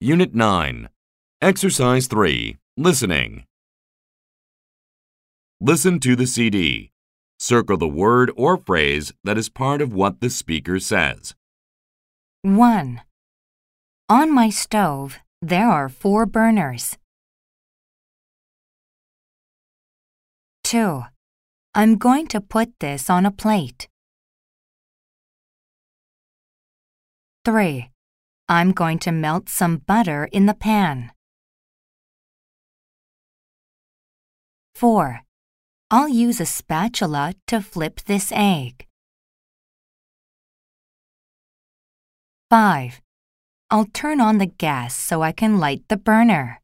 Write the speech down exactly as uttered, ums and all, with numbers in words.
Unit nine. Exercise three. Listening. Listen to the C D. Circle the word or phrase that is part of what the speaker says. one. On my stove, there are four burners. two. I'm going to put this on a plate. three. I'm going to melt some butter in the pan. four. I'll use a spatula to flip this egg. five. I'll turn on the gas so I can light the burner.